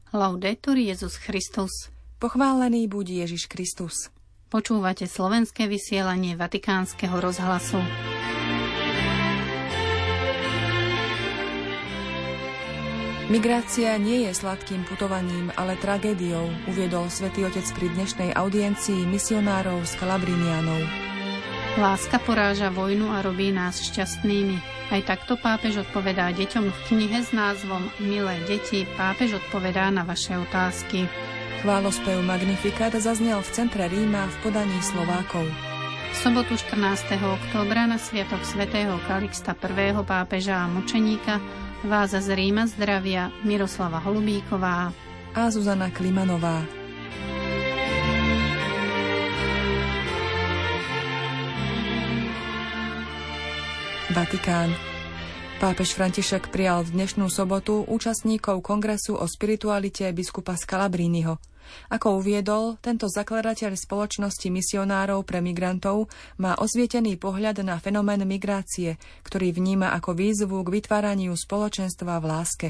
Laudetur Jesus Christus. Pochválený buď Ježiš Kristus. Počúvate slovenské vysielanie Vatikánskeho rozhlasu. Migrácia nie je sladkým putovaním, ale tragédiou, uviedol Svätý Otec pri dnešnej audiencii misionárov s Kalabrinianov. Láska poráža vojnu a robí nás šťastnými. Aj takto pápež odpovedá deťom v knihe s názvom Milé deti, pápež odpovedá na vaše otázky. Chválospev Magnificat zaznel v centre Ríma v podaní Slovákov. V sobotu 14. októbra na sviatok svätého Kalixta I. pápeža a mučeníka vás z Ríma zdravia Miroslava Holubíková a Zuzana Klimanová. Vatikán. Pápež František prijal v dnešnú sobotu účastníkov kongresu o spiritualite biskupa z Kalabrínyho. Ako uviedol, tento zakladateľ spoločnosti misionárov pre migrantov má osvietený pohľad na fenomén migrácie, ktorý vníma ako výzvu k vytváraniu spoločenstva v láske.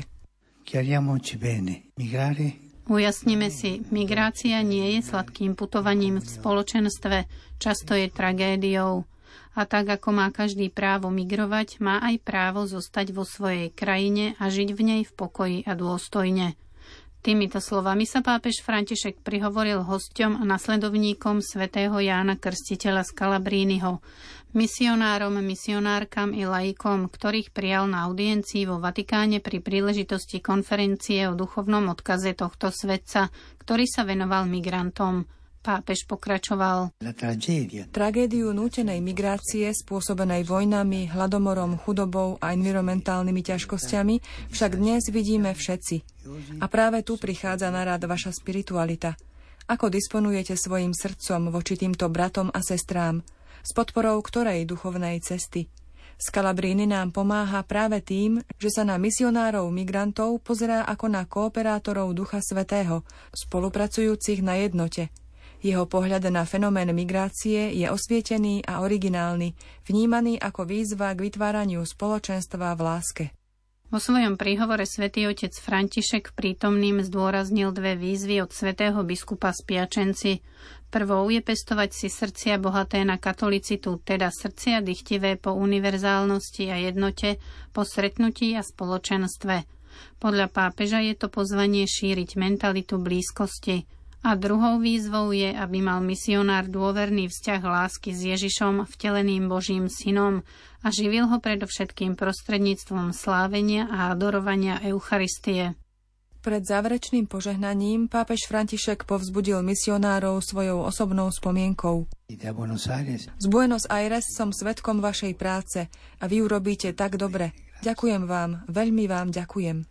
Ujasnime si, migrácia nie je sladkým putovaním v spoločenstve, často je tragédiou. A tak, ako má každý právo migrovať, má aj právo zostať vo svojej krajine a žiť v nej v pokoji a dôstojne. Týmito slovami sa pápež František prihovoril hosťom a nasledovníkom svätého Jána Krstiteľa z Kalabrínnyho, misionárom, misionárkam i laikom, ktorých prijal na audiencii vo Vatikáne pri príležitosti konferencie o duchovnom odkaze tohto svetca, ktorý sa venoval migrantom. Pápež pokračoval. Tragédiu nútenej migrácie spôsobenej vojnami, hladomorom, chudobou a environmentálnymi ťažkosťami však dnes vidíme všetci. A práve tu prichádza na rad vaša spiritualita. Ako disponujete svojim srdcom voči týmto bratom a sestrám? S podporou ktorej duchovnej cesty? Z Kalabríny nám pomáha práve tým, že sa na misionárov migrantov pozerá ako na kooperátorov Ducha Svätého, spolupracujúcich na jednote. Jeho pohľad na fenomén migrácie je osvietený a originálny, vnímaný ako výzva k vytváraniu spoločenstva v láske. Vo svojom príhovore svätý otec František prítomným zdôraznil dve výzvy od svätého biskupa z Piačenci. Prvou je pestovať si srdcia bohaté na katolicitu, teda srdcia dychtivé po univerzálnosti a jednote, po stretnutí a spoločenstve. Podľa pápeža je to pozvanie šíriť mentalitu blízkosti. A druhou výzvou je, aby mal misionár dôverný vzťah lásky s Ježišom, vteleným Božím synom, a živil ho predovšetkým prostredníctvom slávenia a adorovania Eucharistie. Pred záverečným požehnaním pápež František povzbudil misionárov svojou osobnou spomienkou. Z Buenos Aires som svedkom vašej práce a vy urobíte tak dobre. Ďakujem vám, veľmi vám ďakujem.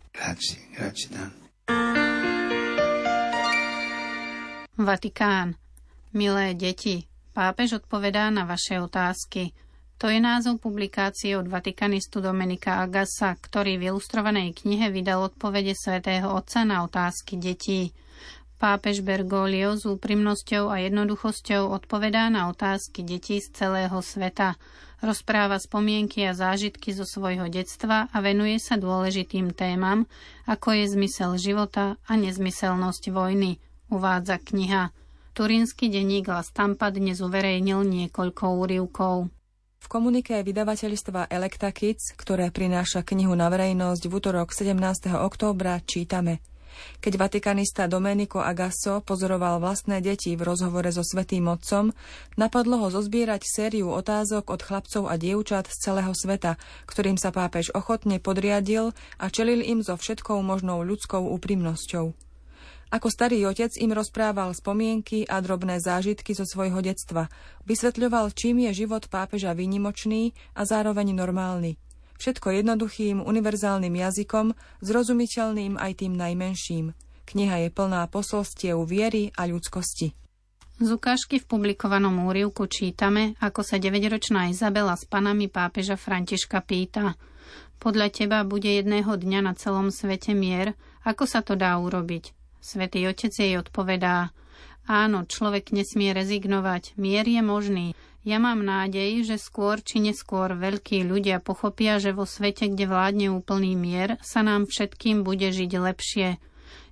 Vatikán. Milé deti, pápež odpovedá na vaše otázky. To je názov publikácie od vatikanistu Domenika Agasa, ktorý v ilustrovanej knihe vydal odpovede svätého Otca na otázky detí. Pápež Bergoglio s úprimnosťou a jednoduchosťou odpovedá na otázky detí z celého sveta. Rozpráva spomienky a zážitky zo svojho detstva a venuje sa dôležitým témam, ako je zmysel života a nezmyselnosť vojny, uvádza kniha. Turínsky denník La Stampa dnes uverejnil niekoľko úryvkov. V komuniké vydavateľstva Electa Kids, ktoré prináša knihu na verejnosť v utorok 17. októbra, čítame: Keď vatikanista Domenico Agasso pozoroval vlastné deti v rozhovore so Svätým Otcom, napadlo ho zozbierať sériu otázok od chlapcov a dievčat z celého sveta, ktorým sa pápež ochotne podriadil a čelil im so všetkou možnou ľudskou úprimnosťou. Ako starý otec im rozprával spomienky a drobné zážitky zo svojho detstva. Vysvetľoval, čím je život pápeža výnimočný a zároveň normálny. Všetko jednoduchým, univerzálnym jazykom, zrozumiteľným aj tým najmenším. Kniha je plná posolstiev viery a ľudskosti. Z ukážky v publikovanom úryvku čítame, ako sa 9-ročná Izabela s panami pápeža Františka pýta: Podľa teba bude jedného dňa na celom svete mier? Ako sa to dá urobiť? Svätý Otec jej odpovedá: Áno, človek nesmie rezignovať, mier je možný. Ja mám nádej, že skôr či neskôr veľkí ľudia pochopia, že vo svete, kde vládne úplný mier, sa nám všetkým bude žiť lepšie.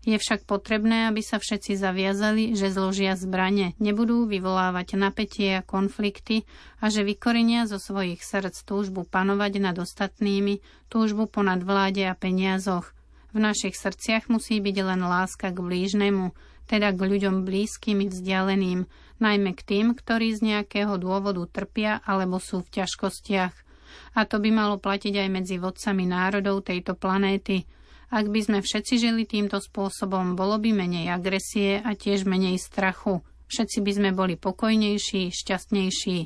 Je však potrebné, aby sa všetci zaviazali, že zložia zbrane, nebudú vyvolávať napätie a konflikty a že vykorenia zo svojich srdc túžbu panovať nad ostatnými, túžbu po nadvláde a peniazoch. V našich srdciach musí byť len láska k blížnemu, teda k ľuďom blízkym i vzdialeným, najmä k tým, ktorí z nejakého dôvodu trpia alebo sú v ťažkostiach. A to by malo platiť aj medzi vodcami národov tejto planéty. Ak by sme všetci žili týmto spôsobom, bolo by menej agresie a tiež menej strachu. Všetci by sme boli pokojnejší, šťastnejší.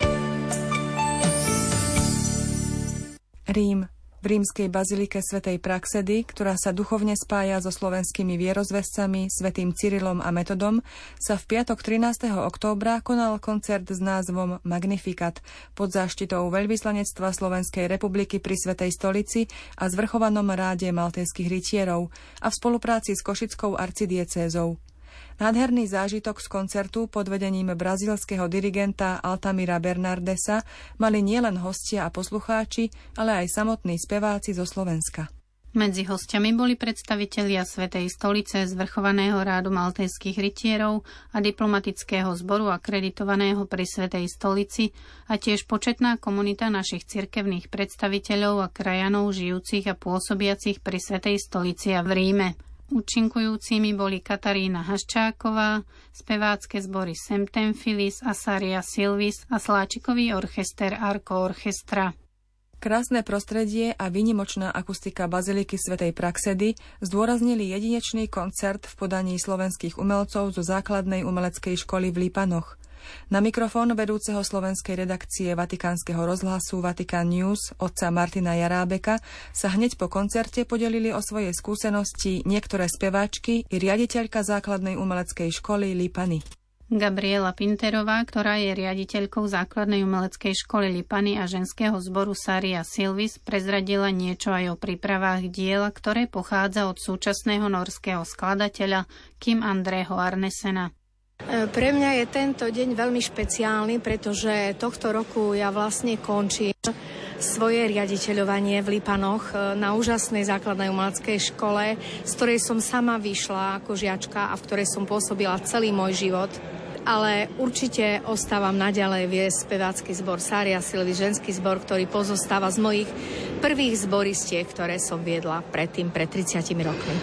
Rím. V rímskej bazilike svätej Praxedy, ktorá sa duchovne spája so slovenskými vierozvescami svätým Cyrilom a Metodom, sa v piatok 13. októbra konal koncert s názvom Magnificat pod záštitou Veľvyslanectva Slovenskej republiky pri Svätej stolici a zvrchovanom ráde maltéskych rytierov a v spolupráci s Košickou arcidiecézou. Nádherný zážitok z koncertu pod vedením brazílskeho dirigenta Altamira Bernardesa mali nielen hostia a poslucháči, ale aj samotní speváci zo Slovenska. Medzi hostiami boli predstavitelia Svätej stolice, zvrchovaného rádu maltéskych rytierov a diplomatického zboru akreditovaného pri Svätej stolici a tiež početná komunita našich cirkevných predstaviteľov a krajanov žijúcich a pôsobiacich pri Svätej stolici a v Ríme. Účinkujúcimi boli Katarína Haščáková, spevácké zbory Septemfilis a Saria Silvis a sláčikový orchester Arco Orchestra. Krásne prostredie a výnimočná akustika baziliky svätej Praxedy zdôraznili jedinečný koncert v podaní slovenských umelcov zo základnej umeleckej školy v Lípanoch. Na mikrofón vedúceho slovenskej redakcie Vatikánskeho rozhlasu Vatican News otca Martina Jarábeka sa hneď po koncerte podelili o svoje skúsenosti niektoré speváčky i riaditeľka základnej umeleckej školy Lípany. Gabriela Pinterová, ktorá je riaditeľkou základnej umeleckej školy Lípany a ženského zboru Saria Silvis, prezradila niečo aj o prípravách diela, ktoré pochádza od súčasného norského skladateľa Kim Andreho Arnesena. Pre mňa je tento deň veľmi špeciálny, pretože tohto roku ja vlastne končím svoje riaditeľovanie v Lípanoch na úžasnej základnej umeleckej škole, z ktorej som sama vyšla ako žiačka a v ktorej som pôsobila celý môj život. Ale určite ostávam naďalej viesť spevácky zbor Saria Silvis, ženský zbor, ktorý pozostáva z mojich prvých zboristiek, ktoré som viedla predtým, pred 30 rokmi.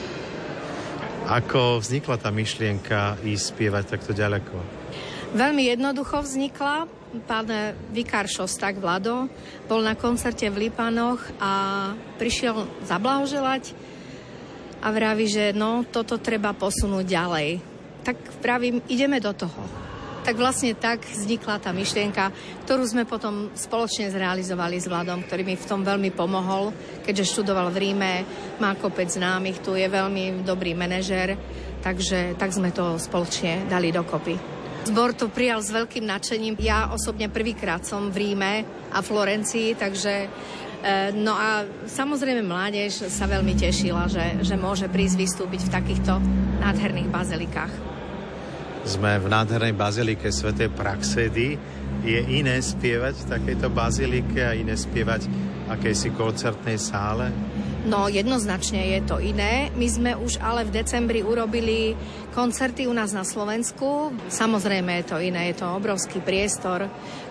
Ako vznikla tá myšlienka ísť spievať takto ďaleko? Veľmi jednoducho vznikla. Pán vikár Šosták Vlado bol na koncerte v Lípanoch a prišiel zablahoželať a vraví, že toto treba posunúť ďalej. Tak vravím, ideme do toho. Tak vlastne tak vznikla tá myšlienka, ktorú sme potom spoločne zrealizovali s Vladom, ktorý mi v tom veľmi pomohol, keďže študoval v Ríme, má kopec známych, tu je veľmi dobrý manažér, takže tak sme to spoločne dali dokopy. Zbor to prijal s veľkým nadšením. Ja osobne prvýkrát som v Ríme a Florencii, takže no a samozrejme mládež sa veľmi tešila, že môže prísť vystúpiť v takýchto nádherných bazilikách. Sme v nádhernej bazilike svätej Praxedy. Je iné spievať v takejto bazilike a iné spievať v akejsi koncertnej sále? No, jednoznačne je to iné. My sme už ale v decembri urobili koncerty u nás na Slovensku. Samozrejme je to iné, je to obrovský priestor,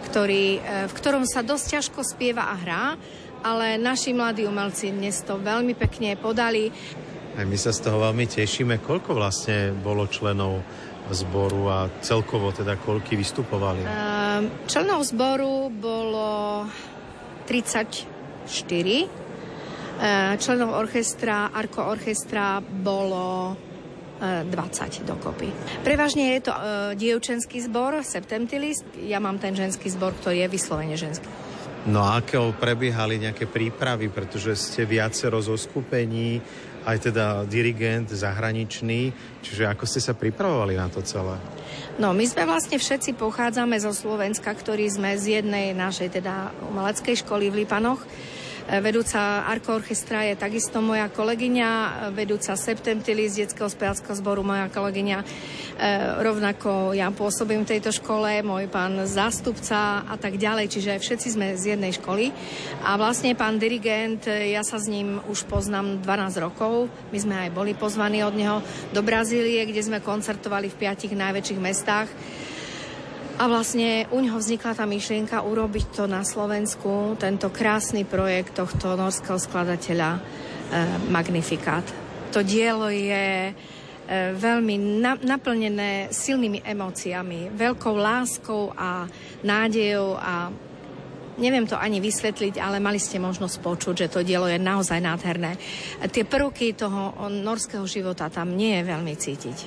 v ktorom sa dosť ťažko spieva a hrá, ale naši mladí umelci dnes to veľmi pekne podali. Aj my sa z toho veľmi tešíme. Koľko vlastne bolo členov zboru a celkovo teda koľky vystupovali? Členov zboru bolo 34. Členov orchestra, Arco Orchestra bolo 20 dokopy. Prevažne je to dievčenský zbor, Septemfilis. Ja mám ten ženský zbor, ktorý je vyslovene ženský. No a ako prebiehali nejaké prípravy, pretože ste viacero zo skupení, aj teda dirigent zahraničný, čiže ako ste sa pripravovali na to celé? No, my sme vlastne všetci pochádzame zo Slovenska, ktorí sme z jednej našej teda umeleckej školy v Lípanoch. Vedúca Arco Orchestra je takisto moja kolegyňa, vedúca Septentilis detského speváckého zboru moja kolegyňa. Rovnako ja pôsobím v tejto škole, môj pán zástupca a tak ďalej, čiže všetci sme z jednej školy. A vlastne pán dirigent, ja sa s ním už poznám 12 rokov. My sme aj boli pozvaní od neho do Brazílie, kde sme koncertovali v 5 najväčších mestách. A vlastne u neho vznikla tá myšlienka urobiť to na Slovensku, tento krásny projekt tohto norského skladateľa Magnifikát. To dielo je veľmi naplnené silnými emóciami, veľkou láskou a nádejou a neviem to ani vysvetliť, ale mali ste možnosť počuť, že to dielo je naozaj nádherné. Tie prvky toho norského života tam nie je veľmi cítiť.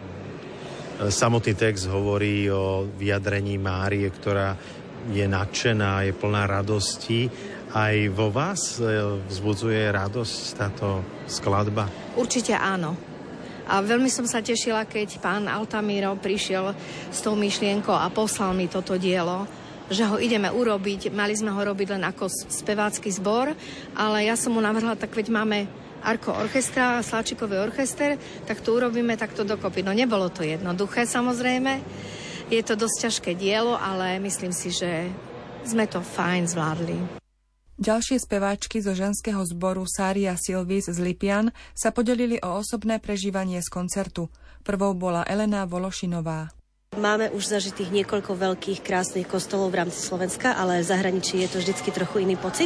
Samotný text hovorí o vyjadrení Márie, ktorá je nadšená, je plná radosti. Aj vo vás vzbudzuje radosť táto skladba? Určite áno. A veľmi som sa tešila, keď pán Altamiro prišiel s tou myšlienkou a poslal mi toto dielo, že ho ideme urobiť. Mali sme ho robiť len ako spevácky zbor, ale ja som mu navrhla, tak veď máme Arco Orchestra, Sláčikový orchester, tak to urobíme takto dokopy. No nebolo to jednoduché, samozrejme. Je to dosť ťažké dielo, ale myslím si, že sme to fajn zvládli. Ďalšie speváčky zo ženského zboru Sária Silvis z Lipian sa podelili o osobné prežívanie z koncertu. Prvou bola Elena Vološinová. Máme už zažitých niekoľko veľkých krásnych kostolov v rámci Slovenska, ale v zahraničí je to vždycky trochu iný pocit.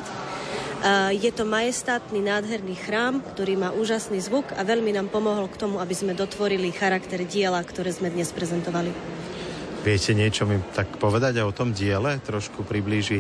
Je to majestátny, nádherný chrám, ktorý má úžasný zvuk a veľmi nám pomohol k tomu, aby sme dotvorili charakter diela, ktoré sme dnes prezentovali. Viete niečo mi tak povedať o tom diele, trošku priblížiť?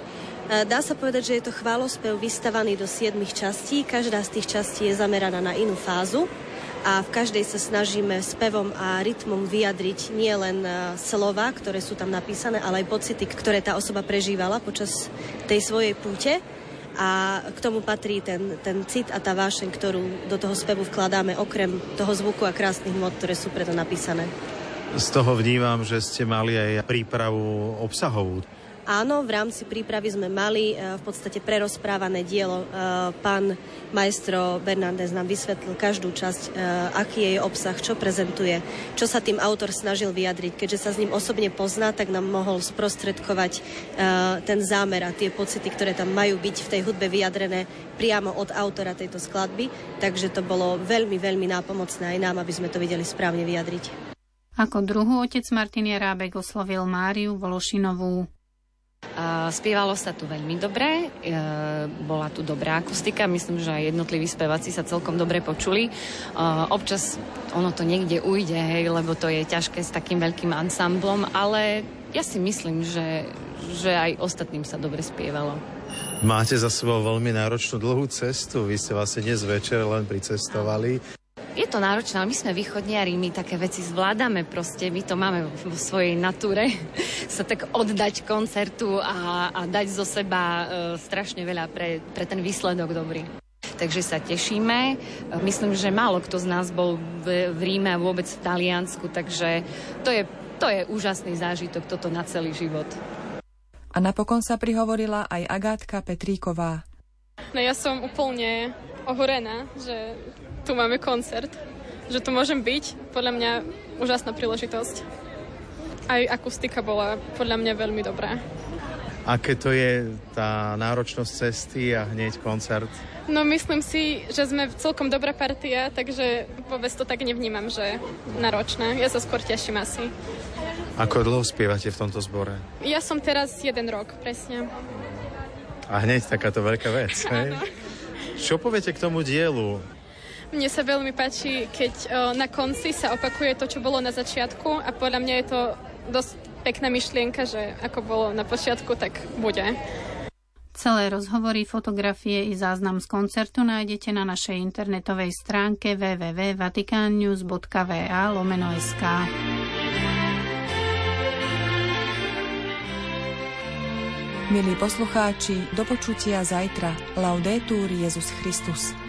Dá sa povedať, že je to chválospev vystavaný do 7 častí. Každá z tých častí je zameraná na inú fázu a v každej sa snažíme spevom a rytmom vyjadriť nie len slova, ktoré sú tam napísané, ale aj pocity, ktoré tá osoba prežívala počas tej svojej púte. A k tomu patrí ten cit a tá vášeň, ktorú do toho spevu vkladáme, okrem toho zvuku a krásnych mód, ktoré sú preto napísané. Z toho vnímam, že ste mali aj prípravu obsahovú. Áno, v rámci prípravy sme mali v podstate prerozprávané dielo. Pán maestro Bernández nám vysvetlil každú časť, aký je jej obsah, čo prezentuje, čo sa tým autor snažil vyjadriť. Keďže sa s ním osobne pozná, tak nám mohol sprostredkovať ten zámer a tie pocity, ktoré tam majú byť v tej hudbe vyjadrené priamo od autora tejto skladby. Takže to bolo veľmi, veľmi nápomocné aj nám, aby sme to vedeli správne vyjadriť. Ako druhú otec Martin Jerábek oslovil Máriu Vološinovú. Spievalo sa tu veľmi dobre, bola tu dobrá akustika, myslím, že aj jednotliví speváci sa celkom dobre počuli. Občas ono to niekde ujde, hej, lebo to je ťažké s takým veľkým ansámblom, ale ja si myslím, že aj ostatným sa dobre spievalo. Máte za sebou veľmi náročnú dlhú cestu, vy ste vlastne dnes večer len pricestovali. Je to náročné, ale my sme východniari, my také veci zvládame proste, my to máme vo svojej natúre, sa tak oddať koncertu a dať zo seba strašne veľa pre ten výsledok dobrý. Takže sa tešíme. Myslím, že málo kto z nás bol v Ríme a vôbec v Taliansku, takže to je úžasný zážitok, toto na celý život. A napokon sa prihovorila aj Agátka Petríková. No ja som úplne ohorená, že tu máme koncert, že tu môžem byť, podľa mňa úžasná príležitosť. Aj akustika bola podľa mňa veľmi dobrá. Aké to je tá náročnosť cesty a hneď koncert? No myslím si, že sme celkom dobrá partia, takže vôbec to tak nevnímam, že náročné. Ja sa skôr teším asi. Ako dlho spievate v tomto zbore? Ja som teraz 1 rok, presne. A hneď takáto veľká vec, hej? Čo poviete k tomu dielu? Mne sa veľmi páči, keď na konci sa opakuje to, čo bolo na začiatku a podľa mňa je to dosť pekná myšlienka, že ako bolo na počiatku, tak bude. Celé rozhovory, fotografie i záznam z koncertu nájdete na našej internetovej stránke www.vaticannews.va/sk. Milí poslucháči, do počutia zajtra. Laudetur Jesus Christus.